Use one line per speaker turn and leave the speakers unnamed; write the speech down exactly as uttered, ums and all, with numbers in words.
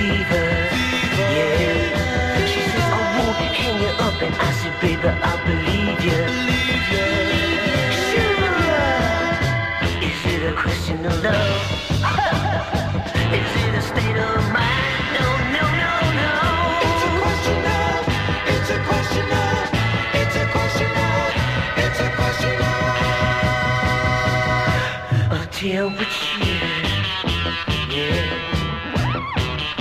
fever. Yeah. She says, I won't hang you up, and I said, baby, I believe you. Sure. Is it a question of love? Is it a state of mind? No, no, no, no. It's a question of, it's a question of, it's a question of, it's a question of. A tale with you. Yeah.